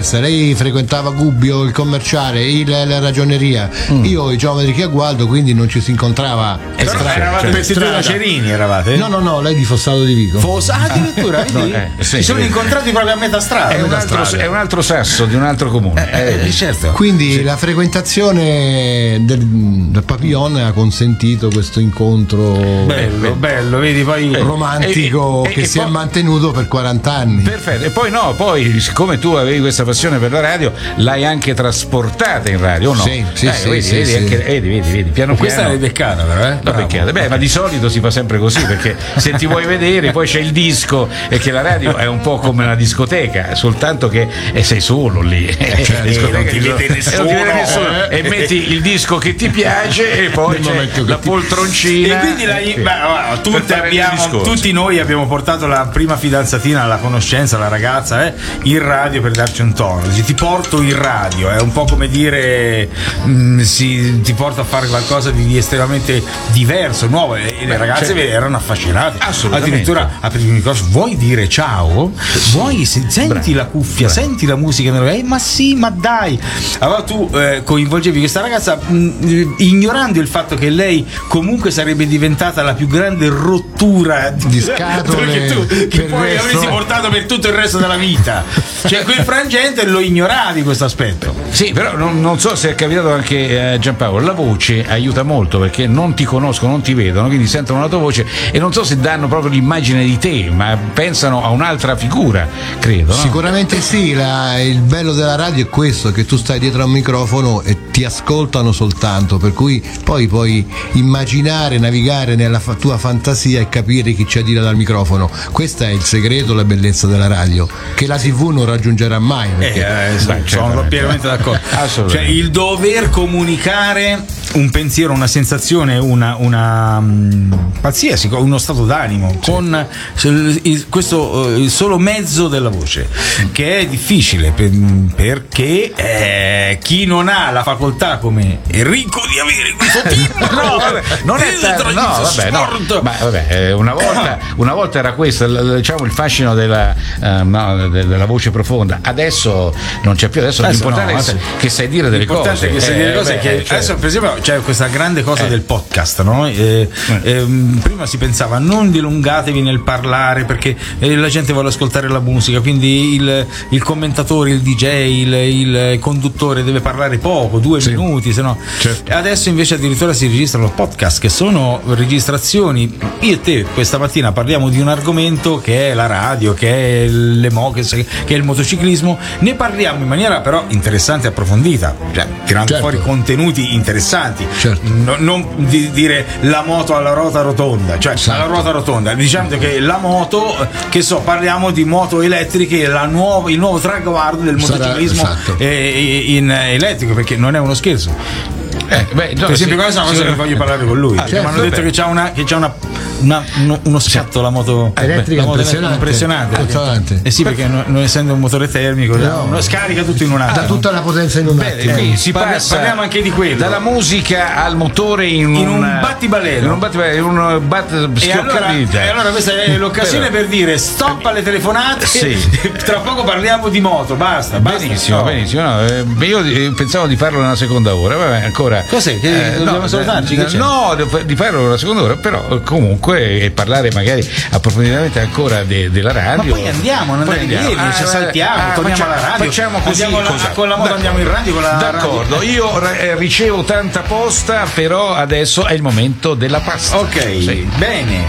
lei frequentava Gubbio, il commerciale, il, la ragioneria, mm. io i geometri a Gualdo, quindi non ci si incontrava. Però strada, eravate cioè, vestiti da Cerini, eravate? No, no, no, lei di Fossato di Vico. Foss- ah, addirittura? no, eh, sì, si sono sì. incontrati proprio a metà strada. È un, altro, è un altro sasso di un altro comune. Eh, eh, certo. Quindi sì. la frequentazione del, del Papillon ha consentito questo incontro bello, bello, vedi poi romantico e, e, che e si poi, è mantenuto per quaranta anni. Perfetto. E poi no, poi siccome tu avevi questa passione per la radio, l'hai anche trasportata in radio, o no? Sì, sì, eh, sì, vedi, sì, vedi, sì. Anche, vedi, vedi, vedi, piano questa piano. l'hai beccata, però, eh? L'ho beccata. Beh, ma di solito si fa sempre così, perché se ti vuoi vedere, poi c'è il disco, e che la radio è un po' come una discoteca, soltanto che e sei solo lì. Cioè, discoteca non ti vede nessuno, non ti vede nessuno. eh. E metti il disco che ti piace e poi c'è la poltroncina. E quindi la, sì. beh, tutti, abbiamo, tutti noi abbiamo portato la prima fidanzatina alla conoscenza, la ragazza, eh, in radio per darci un tono. Ti porto in radio, è un po' come dire mh, si, ti porto a fare qualcosa di, di estremamente diverso, nuovo. E le ragazze cioè, erano affascinate. Assolutamente. Addirittura aprivi il microfono, vuoi dire ciao? Vuoi se, senti Bravo. la cuffia, Bravo. senti la musica? Eh, ma sì, ma dai. Allora tu eh, coinvolgevi questa ragazza mh, ignorando il fatto che lei comunque sarebbe diventata la più grande rottura di scatole che tu che poi resto... avresti portato per tutto il resto della vita. Cioè quel frangente lo ignoravi questo aspetto. Sì, però non, non so se è capitato anche a Giampaolo, la voce aiuta molto perché non ti conoscono, non ti vedono, quindi sentono la tua voce e non so se danno proprio l'immagine di te, ma pensano a un'altra figura, credo. No? Sicuramente sì, la, il bello della radio è questo, che tu stai dietro a un microfono e ti ascoltano soltanto, per cui poi puoi immaginare, navigare nella fa- tua fantasia e capire chi c'è a dire dal microfono. Questo è il segreto, la bellezza della radio, che la tivù non raggiungerà mai. Perché... Eh, eh, Beh, sono pienamente d'accordo. Cioè, il dover comunicare un pensiero, una sensazione, una, una um, qualsiasi, uno stato d'animo sì. con il, il, questo uh, il solo mezzo della voce, che è difficile per, perché eh, chi non ha la facoltà come Enrico di avere questo tipo no, vabbè, non è tanto, no, vabbè, no, ma vabbè, una volta, una volta era questo, diciamo, il fascino della, uh, no, della voce profonda. Adesso non c'è più, adesso, adesso l'importante no, è adesso, che sai dire delle cose. Che sai dire eh, cose beh, che cioè, adesso per esempio c'è questa grande cosa eh. del podcast, no? Eh, eh, prima si pensava non dilungatevi nel parlare perché eh, la gente vuole ascoltare la musica, quindi il, il commentatore, il D J, il, il conduttore deve parlare poco, due sì. minuti, se no. Certo. Adesso invece addirittura si registrano podcast, che sono registrazioni. Io e te questa mattina parliamo di un argomento che è la radio, che è le mo, che è il motociclismo, ne parliamo in maniera però interessante e approfondita, cioè tirando certo. fuori contenuti interessanti, certo. no, non di dire la moto alla ruota rotonda, cioè esatto. alla ruota rotonda, diciamo che la moto, che so, parliamo di moto elettriche, la nuova, il nuovo traguardo del motociclismo Sarà, esatto. in elettrico, perché non è uno scherzo. Eh, beh, no, per esempio, questa è una cosa sì, che voglio parlare con lui. Ah, certo, mi hanno detto beh. che c'ha, una, che c'ha una, una, uno, uno scatto la moto elettrica la moto impressionante. impressionante. impressionante. Eh sì, perché non, non essendo un motore termico, no. no, scarica tutto in un attimo. Da tutta la potenza in un attimo. Bene, si Parli, passa parliamo anche di quello. Dalla musica al motore in, in un, un battibaleno. In un battibaleno, in un bat e allora, e allora questa è l'occasione per dire stop alle telefonate. Sì. Tra poco parliamo di moto, basta. basta benissimo, no. benissimo. No, io pensavo di farlo nella seconda ora. Vabbè, ancora. Cos'è? Che Eh, dobbiamo no, salutarci? Eh, no, di farlo una seconda ora, però comunque e parlare magari approfonditamente ancora de, della radio. Ma poi andiamo, non andiamo ieri, ah, ci saltiamo, ah, torniamo facciamo, alla radio. Facciamo così. Andiamo la, con la moto d'accordo. Andiamo in radio con la D'accordo, radio. io eh, ricevo tanta posta, però adesso è il momento della pasta. Ok, sì. Bene.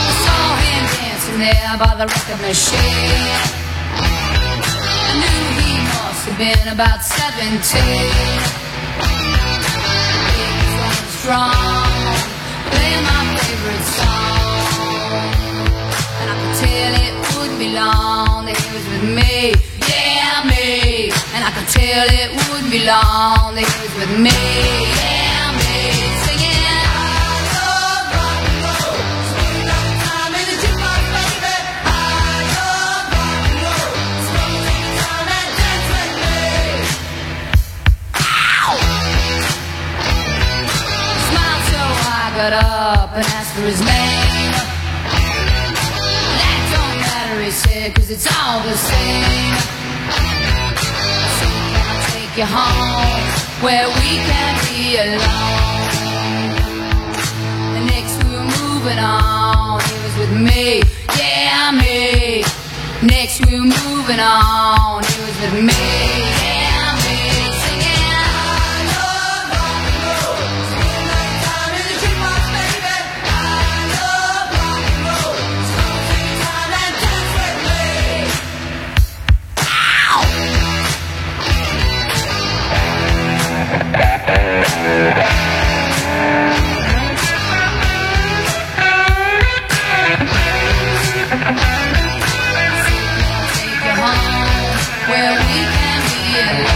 Strong, play my favorite song, and I could tell it wouldn't be long that he was with me, yeah me, and I could tell it wouldn't be long that he was with me, yeah me, singing. I love rock and roll, swing that time in the jukebox, baby. I love rock and roll, swing that time and dance with me. Ow! Got up and asked for his name. That don't matter, he said, cause it's all the same. So you home where we can be alone. The next we were moving on, he was with me, yeah, me. Next we were moving on, he was with me, yeah, me. Singing, I love rock and roll. Singing like time in the jukebox, baby. I love rock and roll. So take your time and dance with me. Ow! Where we can be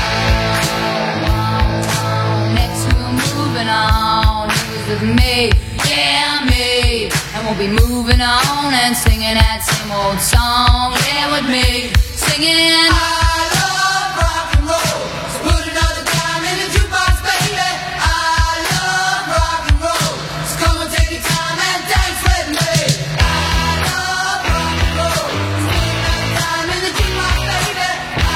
alone. Next we're moving on, he was with me, yeah, me. And we'll be moving on and singing that same old song, yeah, with me. Singing, I love rock and roll. So put another dime in the jukebox, baby. I love rock and roll. So come and take your time and dance with me. I love rock and roll. So put another dime in the jukebox, baby.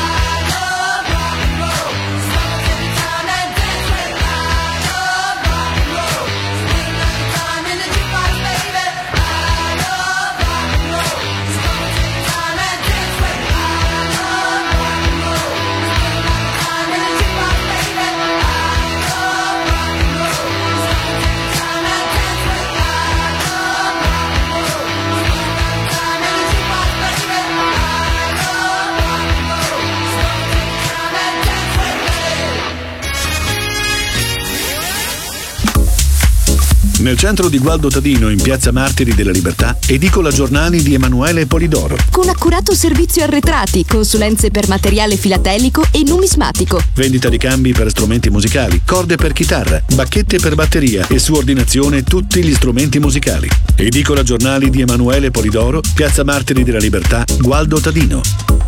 Nel centro di Gualdo Tadino, in piazza Martiri della Libertà, edicola giornali di Emanuele Polidoro. Con accurato servizio arretrati, consulenze per materiale filatelico e numismatico. Vendita di cambi per strumenti musicali, corde per chitarra, bacchette per batteria e su ordinazione tutti gli strumenti musicali. Edicola giornali di Emanuele Polidoro, piazza Martiri della Libertà, Gualdo Tadino.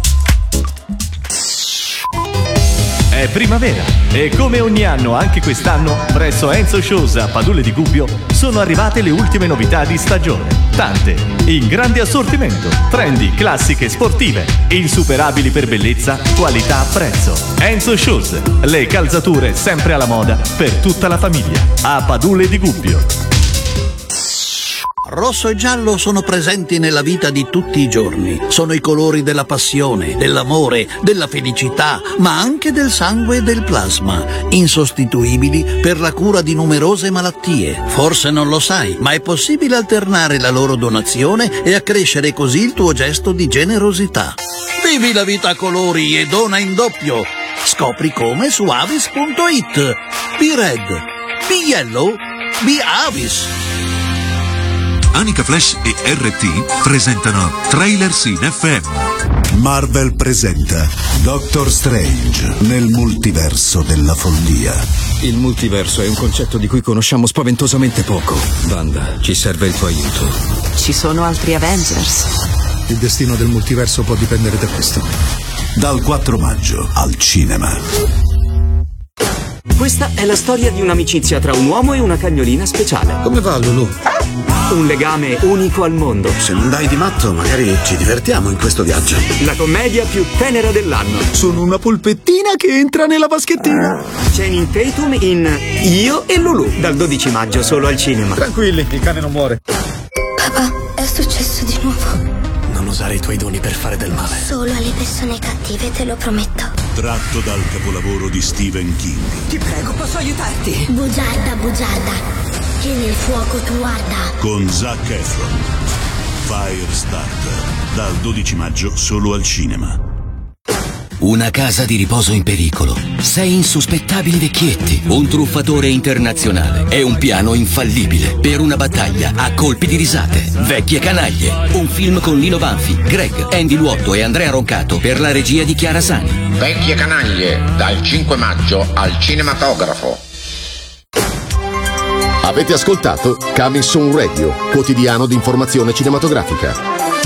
È primavera e come ogni anno anche quest'anno presso Enzo Shows a Padule di Gubbio sono arrivate le ultime novità di stagione. Tante, in grande assortimento, trendy, classiche, sportive, insuperabili per bellezza, qualità, prezzo. Enzo Shows, le calzature sempre alla moda per tutta la famiglia a Padule di Gubbio. Rosso e giallo sono presenti nella vita di tutti i giorni. Sono i colori della passione, dell'amore, della felicità, ma anche del sangue e del plasma, insostituibili per la cura di numerose malattie. Forse non lo sai, ma è possibile alternare la loro donazione e accrescere così il tuo gesto di generosità. Vivi la vita a colori e dona in doppio. Scopri come su avis punto it. Be red, be yellow, be Avis. Anica Flash e R T presentano Trailers in F M. Marvel presenta Doctor Strange nel multiverso della follia. Il multiverso è un concetto di cui conosciamo spaventosamente poco. Wanda, ci serve il tuo aiuto. Ci sono altri Avengers. Il destino del multiverso può dipendere da questo. Dal quattro maggio al cinema. Questa è la storia di un'amicizia tra un uomo e una cagnolina speciale. Come va, Lulu? Un legame unico al mondo. Se non dai di matto, magari ci divertiamo in questo viaggio. La commedia più tenera dell'anno. Sono una polpettina che entra nella vaschettina. Channing Tatum in Io e Lulu, dal dodici maggio solo al cinema. Tranquilli, il cane non muore. Papà, è successo di nuovo. Non usare i tuoi doni per fare del male. Solo alle persone cattive, te lo prometto. Tratto dal capolavoro di Stephen King. Ti prego, posso aiutarti? Bugiarda, bugiarda, che nel fuoco tu arda. Con Zac Efron. Firestarter. Dal dodici maggio solo al cinema. Una casa di riposo in pericolo, sei insospettabili vecchietti, un truffatore internazionale e un piano infallibile per una battaglia a colpi di risate. Vecchie canaglie, un film con Lino Banfi, Greg, Andy Luotto e Andrea Roncato per la regia di Chiara Sani. Vecchie canaglie, dal cinque maggio al cinematografo. Avete ascoltato Coming Soon Radio, quotidiano di informazione cinematografica.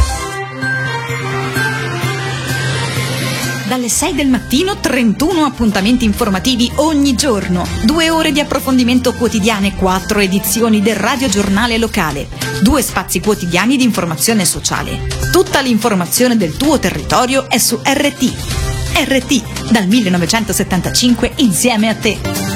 Dalle sei del mattino trentuno appuntamenti informativi ogni giorno, due ore di approfondimento quotidiane, quattro edizioni del radiogiornale locale, due spazi quotidiani di informazione sociale. Tutta l'informazione del tuo territorio è su R T. R T, dal millenovecentosettantacinque insieme a te.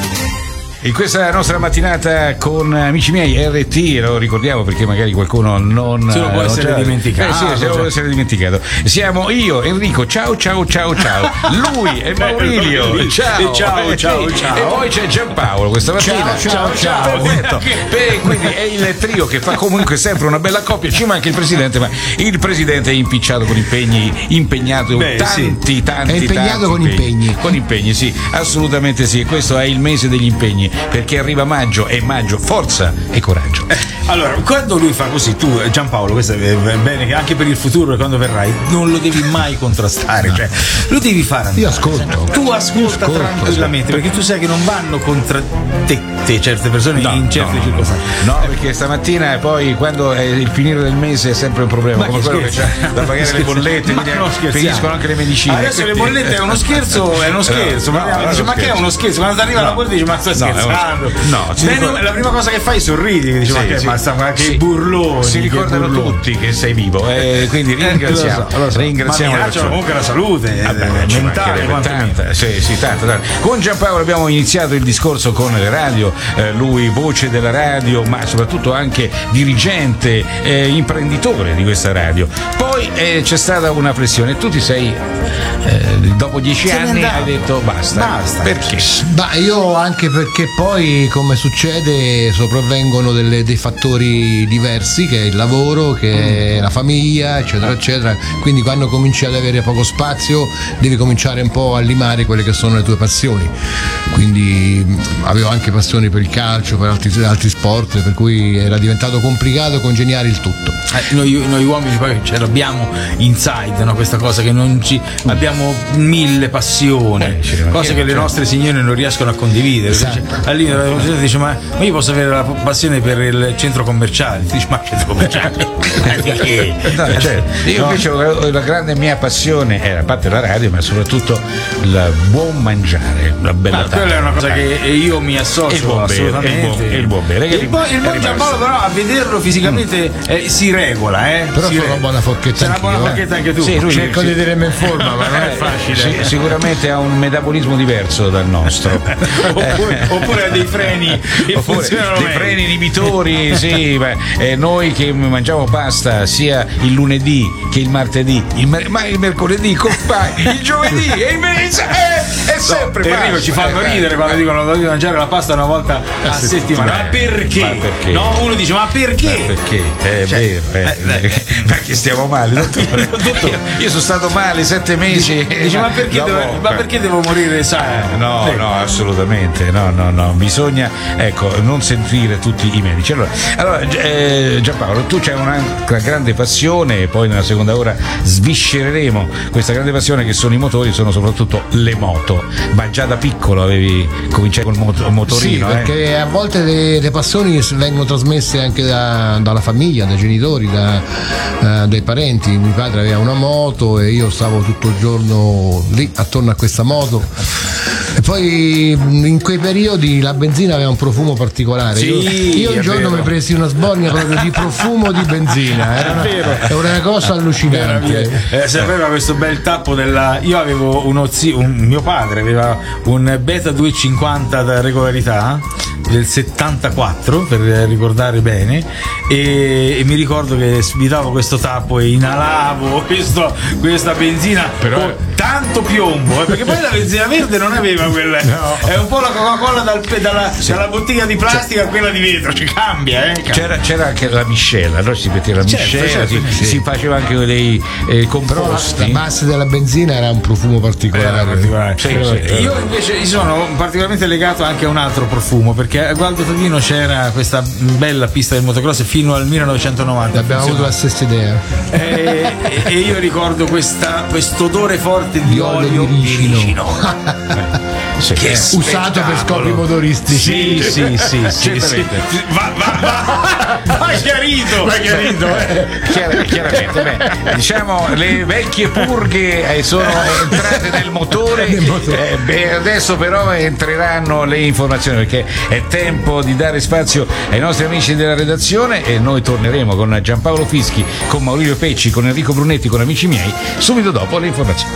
In questa nostra mattinata con amici miei R T, lo ricordiamo perché magari qualcuno non se lo può non essere già, dimenticato. Eh sì, se lo può essere dimenticato. Siamo io, Enrico, ciao ciao ciao ciao. Lui è Maurilio, ciao. Ciao, ciao, ciao. E poi c'è Giampaolo questa mattina. Ciao, ciao, ciao. Detto. E quindi è il trio che fa comunque sempre una bella coppia. Ci manca il presidente, ma il presidente è impicciato con impegni, impegnato Beh, tanti, sì. tanti, È impegnato tanti con impegni. Con impegni, sì, assolutamente sì. Questo è il mese degli impegni, perché arriva maggio e maggio, forza e coraggio. Allora, quando lui fa così, tu Giampaolo, questo è bene che anche per il futuro, quando verrai, non lo devi mai contrastare, cioè lo devi fare andare. Io ascolto. Tu ascolta ascolto, tranquillamente, perché tu sai che non vanno contro te, te certe persone No, in certe no, circostanze. No, perché stamattina poi quando è il finire del mese è sempre un problema, Ma come che quello che scherzi? c'è da pagare le bollette, Ma quindi non scherziamo. finiscono anche le medicine. Adesso le quindi- bollette è uno scherzo, è uno scherzo. No, ma no, dice, no, ma che è uno scherzo? Quando ti arriva No. la bolletta dici, ma stai No, è uno- scherzando? no, si Beh, ricorda- la prima cosa che fai sorridi, dici, ma Sì, che sì. ma sta ma che Sì. burloni. Si che ricordano burloni. tutti che sei vivo, eh, quindi ringraziamo. Eh, lo so, lo so. ringraziamo Ma le minacciano persone. comunque la salute, Vabbè, eh, ci mentale, mancherebbe quantomeno. tanta, sì, sì, tanto, tanto. Con Giampaolo abbiamo iniziato il discorso con le radio, eh, lui voce della radio, ma soprattutto anche dirigente, eh, imprenditore di questa radio. Poi eh, c'è stata una flessione, tu ti sei, eh, dopo dieci Se n'è anni andato. hai detto basta. Basta. Perché? Ma io anche perché poi, come succede, sopravvengono delle- dei fattori diversi, che è il lavoro, che è la famiglia, eccetera, eccetera. Quindi quando cominci ad avere poco spazio devi cominciare un po' a limare quelle che sono le tue passioni. Quindi mh, avevo anche passioni per il calcio, per altri, altri sport, per cui era diventato complicato congeniare il tutto. Eh, noi, noi uomini poi ce l'abbiamo inside, no? Questa cosa che non ci abbiamo mille passioni, Eh, ci rimane- cose che le certo. nostre signore non riescono a condividere. Esatto. Dice, all'inizio la gente dice ma, ma io posso avere la passione per il centro commerciale. Ti dici ma centro commerciale? Perché? No, cioè, io No. invece la, la grande mia passione era a parte la radio, ma soprattutto il buon mangiare, la bella Ma quella è una cosa che io mi E il associo buon bere, assolutamente. e il buon- e il buon bere, che Il buon, il buon è Giampaolo, rimasto. però a vederlo fisicamente eh, si regola, eh. Però si sono regola. una buona forchetta C'è una anch'io, buona eh. forchetta anche tu. Sì, lui- Cerco sì. di tenermi in forma, ma non è Eh, facile. sì, sicuramente ha un metabolismo diverso dal nostro. oppure, oppure ha dei freni che Oppure funzionano dei meglio. freni inibitori, sì, beh, eh, noi che mangiamo pasta sia il lunedì che il martedì, il mer- ma il mercoledì, compà, il giovedì e il venerdì eh, è sempre No, Enrico, pasta. ci fanno Eh, ridere quando dicono devi mangiare la pasta una volta a sì, settimana. sì. Ma perché? Ma perché? No, uno dice ma perché? Ma perché? È Cioè, vero, eh, eh, perché stiamo male, dottore. Io, io sono stato male sette mesi. Dice ma perché, Dopo- devo, ma perché devo morire sano? Eh, no, Eh, no, assolutamente, no, no, no, bisogna, ecco, non sentire tutti i medici. Allora, allora eh, Giampaolo, tu c'hai una, una grande passione, e poi nella seconda ora sviscereremo questa grande passione che sono i motori, sono soprattutto le moto. Ma già da piccolo avevi cominciato col mot- motorino, Sì, eh? perché a volte le, le passioni vengono trasmesse anche da- dalla famiglia, dai genitori, da, eh, dai parenti. Mio padre aveva una moto e io stavo tutto il giorno lì attorno a questa moto. E poi mh, in quei periodi la benzina aveva un profumo particolare. Sì, io, io è un giorno vero. mi presi una sbornia proprio di profumo di benzina. Era una, era una cosa allucinante. Eh, sapeva questo bel tappo della. Io avevo uno zio, un, mio padre aveva un Beta duecentocinquanta da regolarità del settantaquattro, per ricordare bene, e, e mi ricordo che svitavo questo tappo e inalavo questo, questa benzina con tanto piombo, eh, perché poi la benzina verde non aveva quella, è un po' la Coca-Cola dal, dalla, dalla bottiglia di plastica a quella di vetro, ci cambia, eh, cambia. C'era, c'era anche la miscela, allora si metteva la Certo, miscela, certo, si, sì. si faceva anche dei eh, Però la, composti. la base della benzina era un profumo particolare. Era particolare. Sì, Però- sì. Io invece sono particolarmente legato anche a un altro profumo, perché a Gualdo Tadino c'era questa bella pista del motocross fino al millenovecentonovanta. Abbiamo avuto la stessa idea. E, e io ricordo questa, questo odore forte di, Di olio olio di ricino. ricino. Sì. Che Usato per scopi motoristici. Sì, sì, sì, sì, sì. Va, va, va, va chiarito. Va chiarito. Chiar- chiaramente, beh, diciamo le vecchie purghe eh, sono entrate nel motore, eh, beh, adesso però entreranno le informazioni perché è tempo di dare spazio ai nostri amici della redazione e noi torneremo con Giampaolo Fischi, con Maurizio Pecci, con Enrico Brunetti, con amici miei subito dopo le informazioni.